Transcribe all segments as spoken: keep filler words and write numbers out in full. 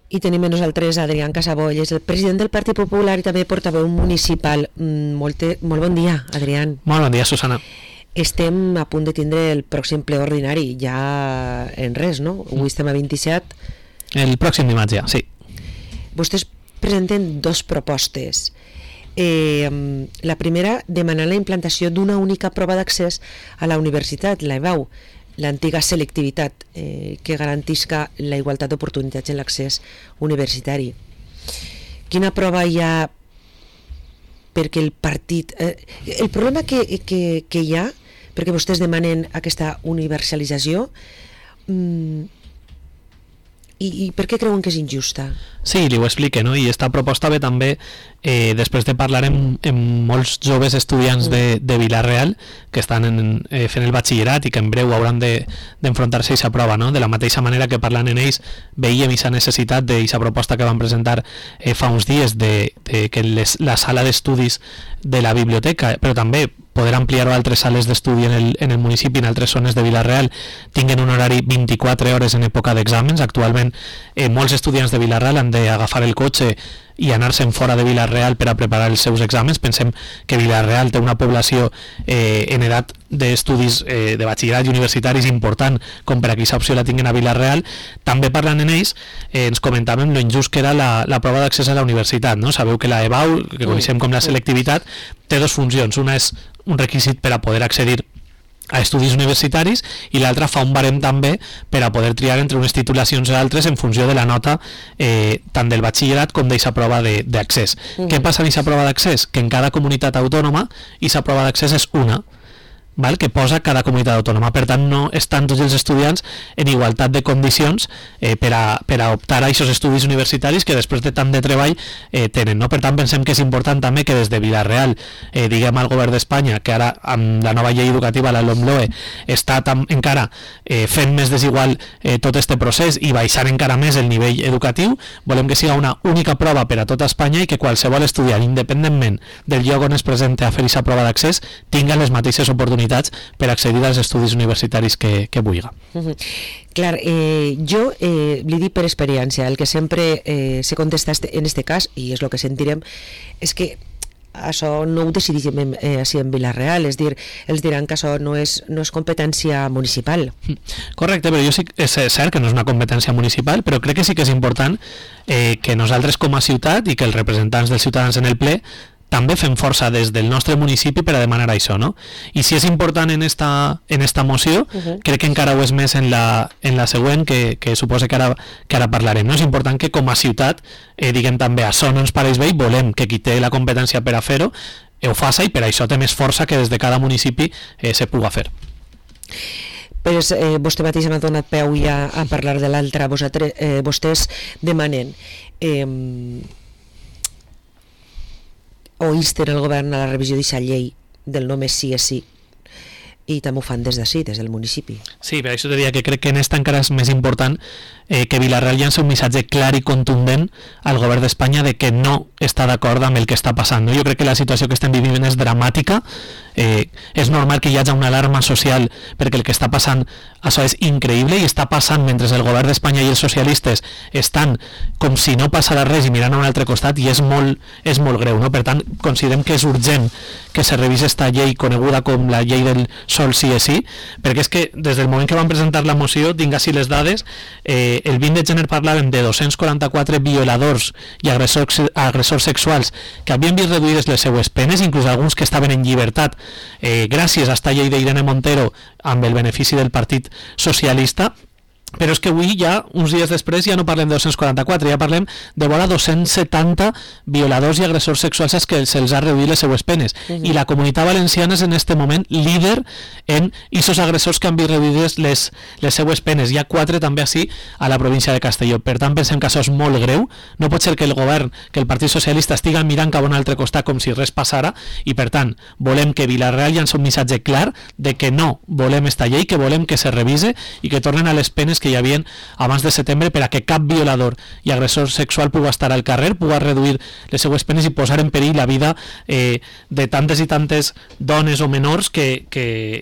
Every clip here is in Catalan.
I tenim amb nosaltres Adrián Casabolles, el president del Partit Popular i també portaveu municipal. Molt, molt bon dia, Adrián. Molt bon dia, Susana. Estem a punt de tindre el pròxim ple ordinari, ja en res, no? Avui estem a vint-i-set. El pròxim dimarts ja, sí. Vostès presenten dos propostes. Eh, la primera, demanar la implantació d'una única prova d'accés a la universitat, la E B A U, l'antiga selectivitat, eh, que garantisca la igualtat d'oportunitats en l'accés universitari. Quina prova hi ha perquè el partit... Eh, el problema que, que, que hi ha, perquè vostès demanen aquesta universalització, mm, i, i per què creuen que és injusta? Sí, li ho explique, no? I esta proposta ve també eh, després de parlar amb, amb molts joves estudiants de, de Vila-real que estan en, eh, fent el batxillerat i que en breu hauran de, d'enfrontar-se a aquesta prova, no? De la mateixa manera que parlant en ells veiem aquesta necessitat d'aquesta proposta que van presentar eh, fa uns dies de, de que les, la sala d'estudis de la biblioteca, però també poder ampliar-ho a altres sales d'estudi en, el, en el municipi, en altres zones de Vila-real, tinguen un horari vint-i-quatre hores en època d'exàmens. Actualment eh, molts estudiants de Vila-real han d'agafar el cotxe i anar-se'n fora de Vila-real per a preparar els seus exàmens. Pensem que Vila-real té una població eh, en edat d'estudis eh, de batxillerat i universitaris important com per a aquesta opció la tinguin a Vila-real. També parlant en ells, eh, ens comentàvem lo injust que era la, la prova d'accés a la universitat, no? Sabeu que la E B A U, que coneixem com la selectivitat, té dues funcions. Una és un requisit per a poder accedir a estudis universitaris i l'altra fa un barem també per a poder triar entre unes titulacions i altres en funció de la nota eh, tant del batxillerat com d'aquesta prova d'accés. Uh-huh. Què passa en aquesta prova d'accés? Que en cada comunitat autònoma aquesta prova d'accés és una, val? Que posa cada comunitat autònoma. Per tant, no estan tots els estudiants en igualtat de condicions eh, per, a, per a optar a aquests estudis universitaris que després de tant de treball eh, tenen, no? Per tant, pensem que és important també que des de Vila-real eh, diguem al govern d'Espanya que ara amb la nova llei educativa, la LOMLOE, està tam, encara eh, fent més desigual eh, tot este procés i baixant encara més el nivell educatiu. Volem que siga una única prova per a tota Espanya i que qualsevol estudiant, independentment del lloc on es presente a fer aquesta prova d'accés, tinga les mateixes oportunitats per accedir als estudis universitaris que, que vulgui. Uh-huh. Clar, eh, jo eh, li dic per experiència, el que sempre eh, se contesta en este cas, i és el que sentirem, és que això no ho decidim eh, així en Vila-real, és dir, els diran que això no és, no és competència municipal. Correcte, però jo sí, és cert que no és una competència municipal, però crec que sí que és important eh, que nosaltres com a ciutat i que els representants dels ciutadans en el ple també fem força des del nostre municipi per a demanar això, no? I si és important en esta, en esta moció, uh-huh. crec que encara ho és més en la, en la següent, que, que suposa que ara, que ara parlarem, no? És important que com a ciutat eh, diguem també això no ens pareix bé i volem que qui té la competència per a fer-ho eh, ho faça i per això té més força que des de cada municipi eh, se puga fer. Pues, eh, vostè mateix m'ha donat peu ja a parlar de l'altra. Vosaltres, eh, vostès demanen eh, o insten el govern a la revisió d'aquesta llei del només sí és sí, i també ho fan des d'ací, des del municipi. Sí, per això te diria que crec que en esta encara és més important eh, que Vila-real llança un missatge clar i contundent al govern d'Espanya de que no està d'acord amb el que està passant. No? Jo crec que la situació que estem vivint és dramàtica, eh, és normal que hi hagi una alarma social perquè el que està passant això és increïble i està passant mentre el govern d'Espanya i els socialistes estan com si no passara res i mirant a un altre costat i és molt, és molt greu, no? Per tant, considerem que és urgent que se revisi esta llei coneguda com la llei del sol sí és sí, perquè és que des del moment que van presentar la moció, tinc així les dades, eh, el vint de gener parlàvem de dos-cents quaranta-quatre violadors i agressors, agressors sexuals que havien vist reduïdes les seues penes, inclús alguns que estaven en llibertat eh, gràcies a esta llei d'Irene Montero amb el benefici del Partit Socialista. Però és que avui ja, uns dies després, ja no parlem de dos-cents quaranta-quatre, ja parlem de vora dos-cents setanta violadors i agressors sexuals als que se'ls ha reduït les seues penes. Uh-huh. I la Comunitat Valenciana és en este moment líder en aquests agressors que han vist reduïdes les, les seues penes. Hi ha quatre també així a la província de Castelló. Per tant, pensem que això és molt greu. No pot ser que el govern, que el Partit Socialista estiga mirant cap a un altre costat com si res passara, i per tant, volem que Vila-real llança un missatge clar de que no volem esta llei, que volem que se revise i que tornen a les penes que hi havia abans de setembre per a que cap violador i agressor sexual pugui estar al carrer, pugui reduir les seues penes i posar en perill la vida eh, de tantes i tantes dones o menors que, que,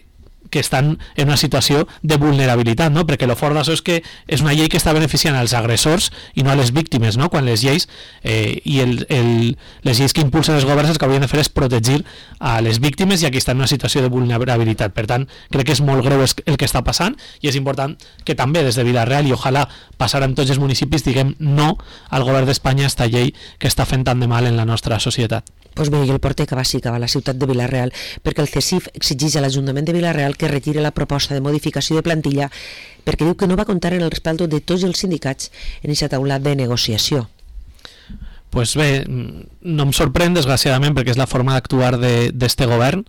que estan en una situació de vulnerabilitat, no? Perquè el fort d'això és que és una llei que està beneficiant als agressors i no a les víctimes, no? Quan les lleis eh, i el, el, les lleis que impulsen els governs el que haurien de fer és protegir a les víctimes, i aquí estan en una situació de vulnerabilitat. Per tant, crec que és molt greu el que està passant, i és important que també des de Vila-real, i ojalà passar en tots els municipis, diguem no al govern d'Espanya a esta llei que està fent tant de mal en la nostra societat. Pues bé, i el porter que va sí que va a la ciutat de Vila-real, perquè el C E S I F exigeix a l'Ajuntament de Vila-real que retire la proposta de modificació de plantilla, perquè diu que no va comptar en el respaldo de tots els sindicats en aquesta taula de negociació. Pues bé, no em sorprèn, desgraciadament, perquè és la forma d'actuar d'este govern,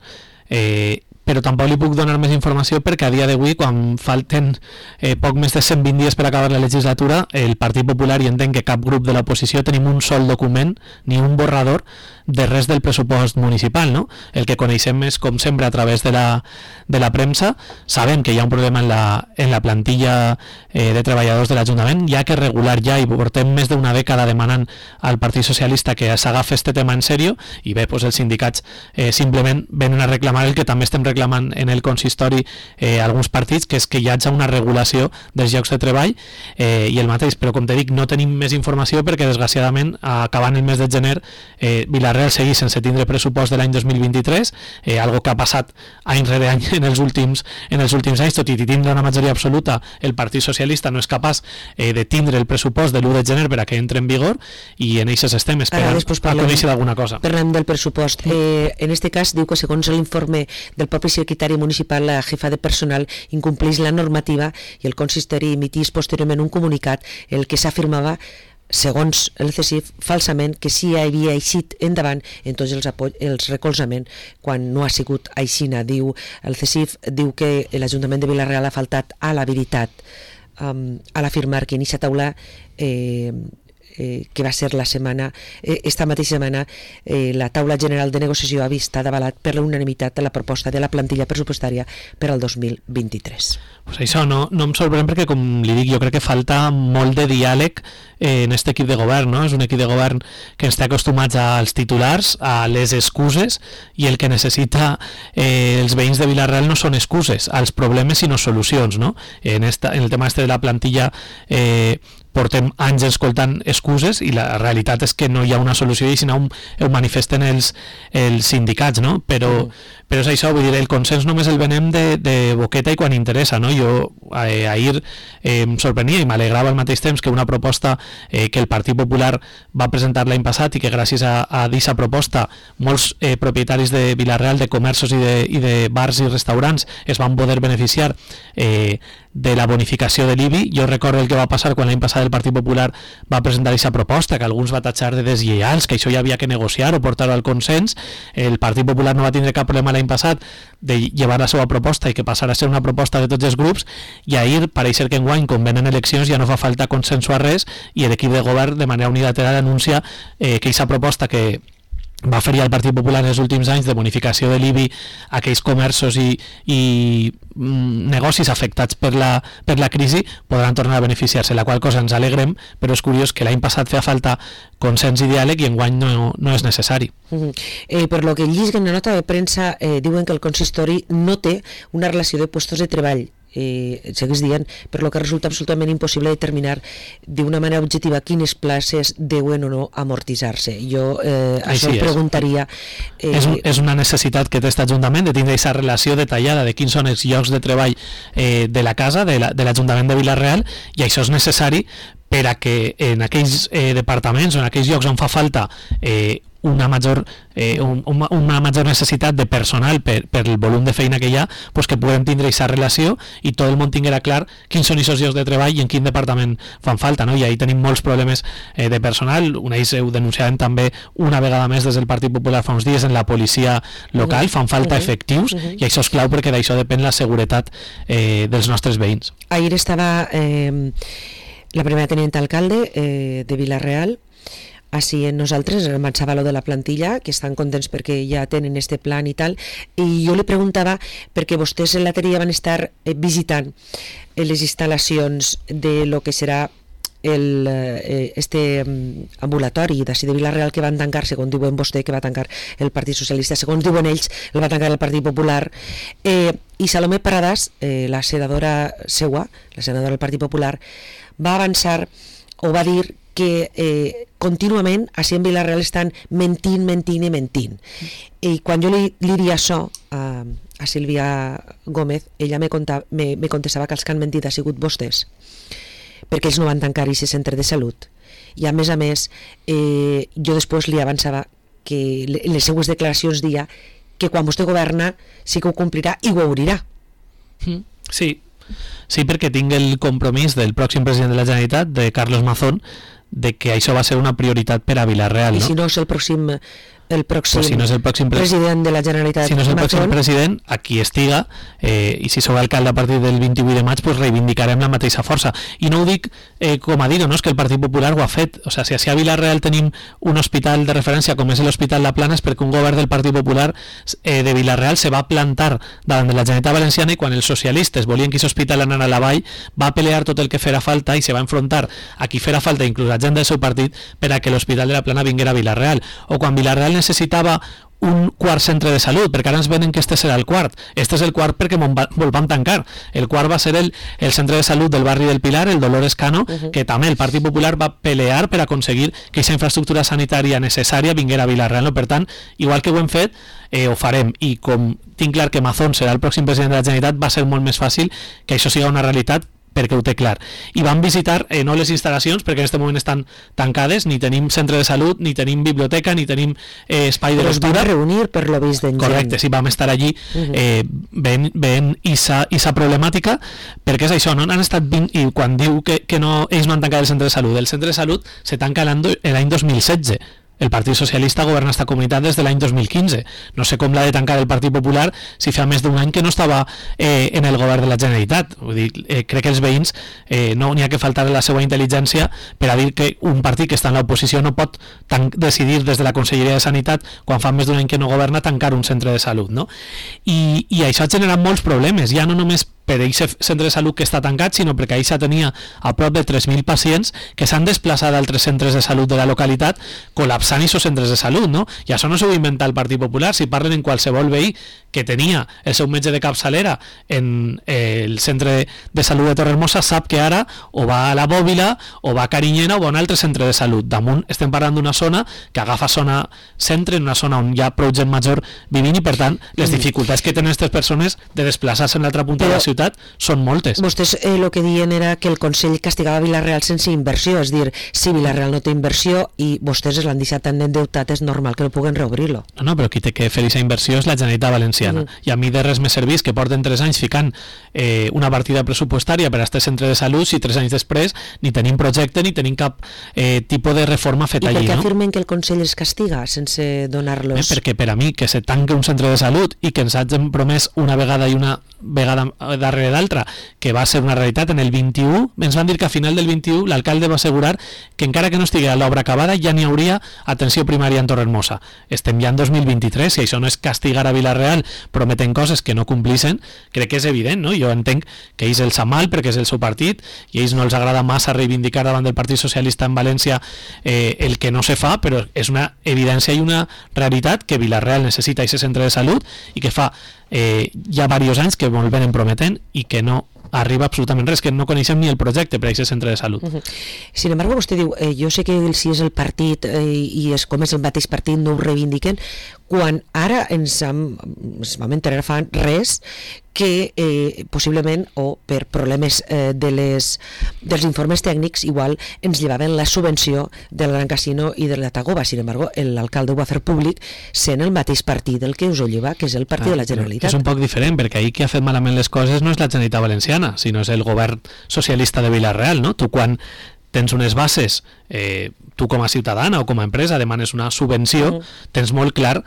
eh, però tampoc li puc donar més informació perquè a dia d'avui, quan falten eh, poc més de cent vint dies per acabar la legislatura, el Partit Popular, i entenc que cap grup de l'oposició, tenim un sol document, ni un borrador de res del pressupost municipal, no? El que coneixem és, com sempre, a través de la, de la premsa. Sabem que hi ha un problema en la, en la plantilla eh, de treballadors de l'Ajuntament, ja que regular ja, i portem més d'una dècada demanant al Partit Socialista que s'agafi este tema en sèrio, i bé, doncs els sindicats eh, simplement venen a reclamar el que també estem reclamant en el consistori eh, alguns partits, que és que hi hagi una regulació dels llocs de treball eh, i el mateix, però com te dic, no tenim més informació perquè desgraciadament, acabant el mes de gener, eh, Vila-real seguir sense tindre pressupost de l'any dos mil vint-i-tres, eh, algo que ha passat any rere any en els últims, en els últims anys, tot i tindre una majoria absoluta, el Partit Socialista no és capaç eh, de tindre el pressupost de l'u de gener per a que entre en vigor, i en aquests estem esperant a conèixer d'alguna cosa. Parlem del pressupost. Eh, en este cas diu que segons l'informe del propi secretari municipal, la jefa de personal incompleix la normativa, i el consistori emitís posteriorment un comunicat el que s'afirmava, segons el C E S I F, falsament, que sí havia eixit endavant en tots els, els recolzaments, quan no ha sigut aixina. Diu, el C E S I F diu que l'Ajuntament de Vila-real ha faltat a la veritat um, a l'afirmar que en aquesta taula eh, Eh, que va ser la setmana, eh, esta mateixa setmana, eh, la taula general de negociació ha vist avalat per la unanimitat de la proposta de la plantilla pressupostària per al dos mil vint-i-tres. Pues això no, no em sorprèn perquè, com li dic, jo crec que falta molt de diàleg eh, en aquest equip de govern, no? És un equip de govern que ens té acostumats als titulars, a les excuses, i el que necessita eh, els veïns de Vila-real no són excuses als problemes, sinó solucions, no? En, esta, en el tema este de la plantilla eh, portem anys escoltant excuses, i la realitat és que no hi ha una solució, i si no ho manifesten els, els sindicats, no? Però, mm. però és això, vull dir, el consens només el venem de, de boqueta i quan interessa, no? Jo eh, ahir eh, em sorprenia i m'alegrava al mateix temps que una proposta eh, que el Partit Popular va presentar l'any passat, i que gràcies a, a aquesta proposta molts eh, propietaris de Vila-real, de comerços i de, i de bars i restaurants es van poder beneficiar eh, de la bonificació de l'I B I. Jo recordo el que va passar quan l'any passat el Partit Popular va presentar aquesta proposta, que alguns va tatxar de deslleials, que això ja havia que negociar o portar-ho al consens. El Partit Popular no va tindre cap problema l'any passat de llevar la seva proposta i que passara a ser una proposta de tots els grups, i ahir pareix ser que enguany, com venen eleccions, ja no fa falta consensuar res, i l'equip de govern de manera unilateral anuncia eh, que aquesta proposta que va fer el Partit Popular en els últims anys de bonificació de l'I B I a aquells comerços i, i mm, negocis afectats per la, per la crisi podran tornar a beneficiar-se, la qual cosa ens alegrem, però és curiós que l'any passat feia falta consens i diàleg i enguany no, no és necessari. Uh-huh. eh, per lo que llisguen en la nota de premsa, eh, diuen que el consistori no té una relació de puestos de treball, eh, segueix dient, per lo que resulta absolutament impossible determinar d'una manera objectiva quines places deuen o no amortitzar-se. Jo eh, això em preguntaria... Eh, és, és una necessitat que té aquest Ajuntament de tindre aquesta relació detallada de quins són els llocs de treball eh, de la casa, de l'Ajuntament la, de, de Vila-real, i això és necessari per a que en aquells eh, departaments o en aquells llocs on fa falta eh, una major, eh, un, una major necessitat de personal per, per el volum de feina que hi ha, pues que puguem tindre aquesta relació i tot el món tinguera clar quins són aquests llocs de treball i en quin departament fan falta, no? I ahí tenim molts problemes eh, de personal. Una d'ells ho denunciàvem també una vegada més des del Partit Popular fa uns dies en la policia local, fan falta uh -huh. efectius uh -huh. i això és clau perquè d'això depèn la seguretat eh, dels nostres veïns. Ahir estava eh, la primera tenenta alcalde eh, de Vila-real. Així en nosaltres remarxava lo de la plantilla, que estan contents perquè ja tenen este plan i tal, i jo li preguntava perquè vostès l'altre dia van estar visitant les instal·lacions de lo que serà el, eh, este ambulatori d'ací de Vila-real que van tancar, segons diuen vostè, que va tancar el Partit Socialista, segons diuen ells, el va tancar el Partit Popular, eh, i Salomé Paradas, eh, la senadora seua, la senadora del Partit Popular, va avançar o va dir que eh, contínuament així en Vila-real estan mentint, mentint i mentint. I quan jo li, li diria això a, a Sílvia Gómez, ella me, conta, me, me contestava que els que han mentit ha sigut vostès, perquè ells no van tancar aquest centre de salut. I a més a més, eh, jo després li avançava que en les seues declaracions dia que quan vostè governa sí que ho complirà i ho obrirà. Sí, sí, perquè tinc el compromís del pròxim president de la Generalitat, de Carlos Mazón, de que això va ser una prioritat per a Vila-real. I no? si no és el pròxim... el pròxim, pues si no és el pròxim pre president de la Generalitat, si no és el pròxim Mazón, president, aquí estiga, eh, i si sou alcalde a partir del vint-i-vuit de maig, pues reivindicarem la mateixa força. I no ho dic eh, com a dir, no és que el Partit Popular ho ha fet. O sigui, si a Vila-real tenim un hospital de referència com és l'Hospital La Plana, és perquè un govern del Partit Popular eh, de Vila-real se va plantar davant de la Generalitat Valenciana, i quan els socialistes volien que aquest hospital anara a la vall, va pelear tot el que fera falta i se va enfrontar a qui fera falta, inclús a gent del seu partit, per a que l'Hospital de La Plana vinguera a Vila-real. O quan Vila-real necessitava un quart centre de salut, perquè ara ens venen que este serà el quart. Este és el quart perquè vol van tancar. El quart va ser el, el centre de salut del barri del Pilar, el Dolores Cano, uh-huh. que també el Partit Popular va pelear per aconseguir que aquesta infraestructura sanitària necessària vinguera a Vila-real. No? Per tant, igual que ho hem fet, eh, ho farem. I com tinc clar que Mazón serà el pròxim president de la Generalitat, va ser molt més fàcil que això siga una realitat, perquè ho té clar. I van visitar eh, no les instal·lacions, perquè en aquest moment estan tancades, ni tenim centre de salut, ni tenim biblioteca, ni tenim eh, espai de lectura. Però es van reunir per lo vist d'en Correcte, sí, vam estar allí eh, veient, veient isa, isa problemàtica, perquè és això, no? Han estat vint, i quan diu que, que no, ells no han tancat el centre de salut, el centre de salut se tanca l'any dos mil setze. El Partit Socialista governa esta comunitat des de l'any dos mil quinze. No sé com l'ha de tancar el Partit Popular si fa més d'un any que no estava eh, en el govern de la Generalitat. Vull dir, eh, crec que els veïns eh, no n'hi ha que faltar la seva intel·ligència per a dir que un partit que està en l'oposició no pot decidir des de la Conselleria de Sanitat, quan fa més d'un any que no governa, tancar un centre de salut. No? I, i això ha generat molts problemes, ja no només per aquest centre de salut que està tancat, sinó perquè ahir ja tenia a prop de tres mil pacients que s'han desplaçat a altres centres de salut de la localitat, col·lapsant aquests centres de salut, no? I això no s'ho inventa el Partit Popular. Si parlen en qualsevol veí que tenia el seu metge de capçalera en eh, el centre de salut de Torrehermosa, sap que ara o va a la Bòbila, o va a Carinyena, o va a un altre centre de salut. Damunt estem parlant d'una zona que agafa zona centre, en una zona on hi ha prou gent major vivint, i per tant les dificultats que tenen aquestes persones de desplaçar-se en l'altra punta de la ciutat són moltes. Vostès el eh, que diuen era que el Consell castigava Vila-real sense inversió, és dir, si Vila-real no té inversió i vostès l'han deixat tan endeutat, és normal que no puguen reobrir-lo. No, no, però qui té que fer aquesta inversió és la Generalitat Valenciana. Mm. I a mi de res me servís que porten tres anys ficant eh, una partida pressupostària per a este centre de salut si tres anys després ni tenim projecte ni tenim cap eh, tipus de reforma feta allí. I per què no? afirmen que el Consell els castiga sense donar-los... Eh, perquè per a mi que se tanque un centre de salut i que ens hagin promès una vegada i una vegada darrere d'altra que va ser una realitat en el vint-i-u, ens van dir que a final del vint-i-u l'alcalde va assegurar que encara que no estigui l'obra acabada ja n'hi hauria atenció primària en Torrehermosa. Estem ja en dos mil vint-i-tres, i això no és castigar a Vila-real prometen coses que no complixen, crec que és evident, no? Jo entenc que ells els sap mal perquè és el seu partit i a ells no els agrada massa reivindicar davant del Partit Socialista en València eh, el que no se fa, però és una evidència i una realitat que Vila-real necessita aquest centre de salut i que fa eh, ja diversos anys que molt venen prometent i que no arriba absolutament res, que no coneixem ni el projecte per a aquest centre de salut. Uh-huh. Sin embargo, vostè diu, eh, jo sé que si és el partit eh, i és com és el mateix partit no ho reivindiquen, quan ara ens, hem, ens vam enterar fa res que eh, possiblement o per problemes eh, de les, dels informes tècnics igual ens llevaven la subvenció del Gran Casino i de la Tagoba. Sin embargo, l'alcalde ho va fer públic sent el mateix partit del que us ho lleva, que és el partit ah, de la Generalitat. És un poc diferent, perquè ahir qui ha fet malament les coses no és la Generalitat Valenciana, sinó és el govern socialista de Vila-real, no? Tu quan tens unes bases, eh, tu com a ciutadana o com a empresa demanes una subvenció, uh-huh. tens molt clar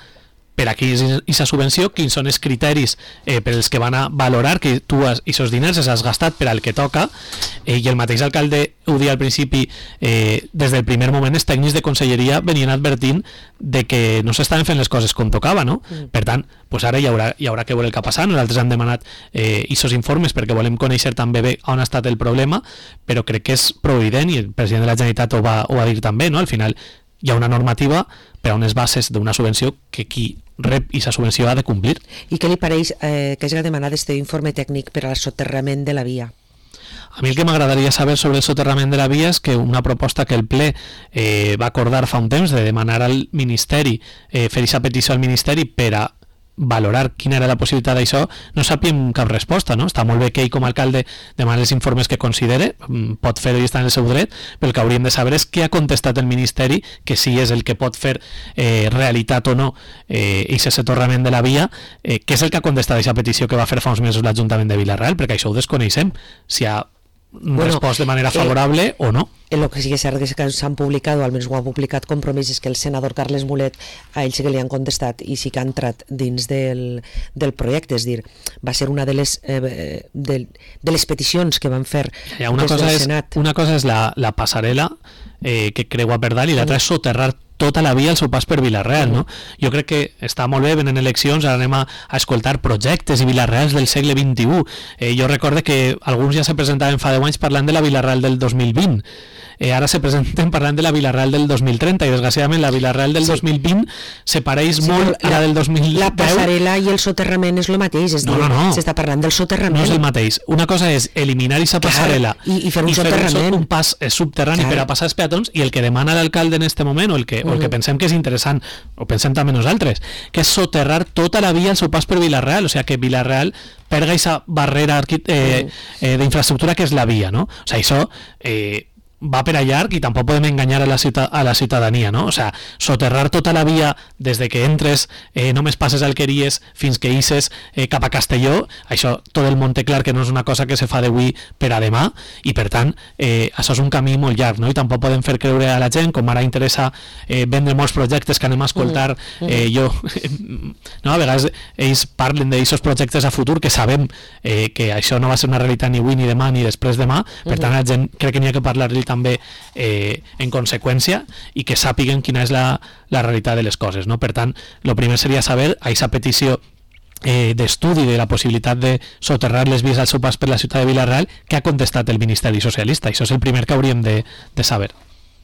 per a aquesta subvenció, quins són els criteris eh, per els que van a valorar que tu aquests diners els has gastat per al que toca, eh, i el mateix alcalde ho dia al principi, eh, des del primer moment els tècnics de conselleria venien advertint de que no s'estaven fent les coses com tocava, no? Mm. Per tant, pues ara hi haurà, hi haurà que veure el que ha passat. Nosaltres hem demanat eh, aquests informes perquè volem conèixer també bé on ha estat el problema, però crec que és prou evident, i el president de la Generalitat ho va, ho va dir també, no? Al final hi ha una normativa per a unes bases d'una subvenció que qui rep aquesta subvenció ha de complir. I què li pareix eh, que hagi demanat este informe tècnic per al soterrament de la via? A mi el que m'agradaria saber sobre el soterrament de la via és que una proposta que el ple eh, va acordar fa un temps de demanar al Ministeri, eh, fer aquesta petició al Ministeri per a valorar quina era la possibilitat d'això, no sàpiem cap resposta, no? Està molt bé que ell com a alcalde demani els informes que considere, pot fer-ho i està en el seu dret, però el que hauríem de saber és què ha contestat el Ministeri, que si és el que pot fer eh, realitat o no eh, aquest soterrament de la via, eh, què és el que ha contestat aquesta petició que va fer fa uns mesos l'Ajuntament de Vila-real, perquè això ho desconeixem, si ha bueno, respost de manera favorable eh, o no. El que sí que és cert és que s'han publicat, o almenys ho han publicat, compromisos que el senador Carles Mulet a ell sí que li han contestat i sí que han entrat dins del, del projecte, és dir, va ser una de les, eh, de, de les peticions que van fer ja, una des cosa del és, Senat. Una cosa és la, la passarel·la eh, que creua per dalt i l'altra és soterrar tota la via al seu pas per Vila-real, no? Jo crec que està molt bé, venen eleccions, ara anem a, a escoltar projectes i Vila-reals del segle vint-i-u. Eh, jo recorde que alguns ja se presentaven fa deu anys parlant de la Vila-real del dos mil vint. Eh, ara se presenten parlant de la Vila-real del dos mil trenta i desgraciadament la Vila-real del sí. dos mil vint se pareix sí, molt a la del dos mil deu. La passarel·la i el soterrament és el mateix, és no, dir, no, no. s'està parlant del soterrament. No és el mateix. Una cosa és eliminar aquesta passarel·la i, i fer un i soterrament. fer un, un pas subterrani Clar. per a passar els peatons, i el que demana l'alcalde en este moment, o el que, mm. o el que pensem que és interessant, o pensem també nosaltres, que és soterrar tota la via al seu pas per Vila-real, o sigui que Vila-real perga aquesta barrera eh, eh, d'infraestructura que és la via, no? O sigui, això eh, va per a llarg i tampoc podem enganyar a la, ciutat, a la ciutadania, no? O sea, soterrar tota la via des de que entres, eh, només passes Alqueries fins que ixes eh, cap a Castelló, això tot el món té clar que no és una cosa que se fa d'avui per a demà, i per tant eh, això és un camí molt llarg, no? I tampoc podem fer creure a la gent, com ara interessa eh, vendre molts projectes que anem a escoltar, eh, jo no, a vegades ells parlen d'aquests projectes a futur que sabem eh, que això no va ser una realitat ni avui, ni demà, ni després demà, per tant la gent crec que n'hi ha que parlar-li també eh, en conseqüència, i que sàpiguen quina és la, la realitat de les coses, no? Per tant, el primer seria saber a aquesta petició eh, d'estudi de la possibilitat de soterrar les vies al seu pas per la ciutat de Vila-real, que ha contestat el Ministeri Socialista. Això és el primer que hauríem de, de saber.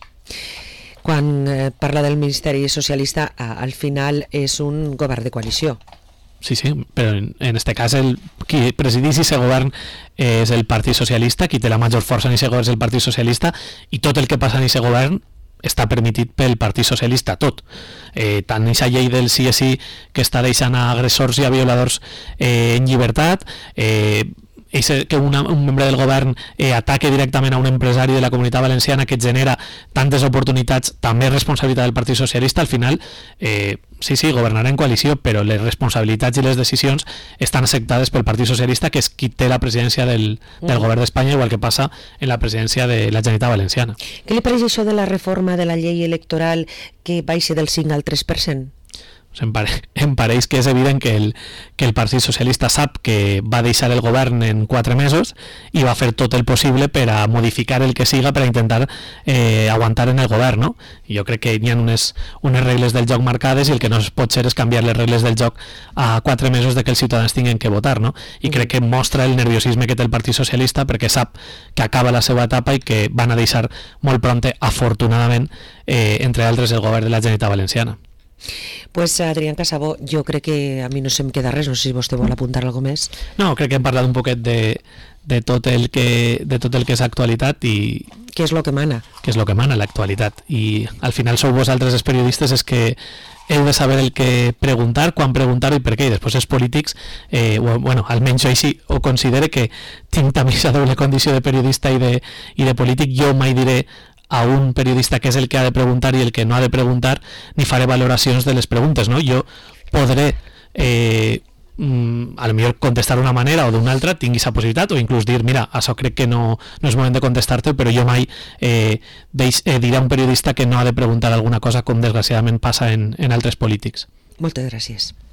Quan eh, parla del Ministeri Socialista, al final és un govern de coalició. Sí, sí, però en, en este cas el, qui presideix aquest govern és el Partit Socialista, qui té la major força en aquest govern és el Partit Socialista, i tot el que passa en aquest govern està permitit pel Partit Socialista, tot. Eh, tant aquesta llei del sí és sí que està deixant a agressors i a violadors eh, en llibertat, eh, que una, un membre del govern eh, ataque directament a un empresari de la Comunitat Valenciana que genera tantes oportunitats, també responsabilitat del Partit Socialista. Al final eh, sí, sí, governarà en coalició, però les responsabilitats i les decisions estan acceptades pel Partit Socialista, que és qui té la presidència del, del govern d'Espanya, igual que passa en la presidència de la Generalitat Valenciana. Què li pareix això de la reforma de la llei electoral que baixa del cinc al tres per cent? Em, pare, em pareix que és evident que el, que el Partit Socialista sap que va deixar el govern en quatre mesos i va fer tot el possible per a modificar el que siga per a intentar eh, aguantar en el govern, no? I jo crec que hi ha unes, unes regles del joc marcades, i el que no es pot ser és canviar les regles del joc a quatre mesos de que els ciutadans tinguin que votar, no? I crec que mostra el nerviosisme que té el Partit Socialista, perquè sap que acaba la seva etapa i que van a deixar molt prompte, afortunadament, eh, entre altres el govern de la Generalitat Valenciana. Pues Adrián Casabó, jo crec que a mi no se'm queda res, no sé si vostè vol apuntar alguna cosa més. No, crec que hem parlat un poquet de, de, tot el que, de tot el que és actualitat i... Què és el que mana? Què és el que mana, l'actualitat. I al final sou vosaltres els periodistes és que heu de saber el que preguntar, quan preguntar-ho i per què, i després els polítics, eh, bueno, almenys jo així ho considere, que tinc també aquesta doble condició de periodista i de, i de polític. Jo mai diré a un periodista que és el que ha de preguntar i el que no ha de preguntar, ni faré valoracions de les preguntes, no? Jo podré eh, mm, a lo millor contestar d'una manera o d'una altra, tingui aquesta possibilitat, o inclús dir, mira, això crec que no, no és moment de contestar-te, però jo mai eh, deix, eh, diré a un periodista que no ha de preguntar alguna cosa, com desgraciadament passa en, en altres polítics. Moltes gràcies.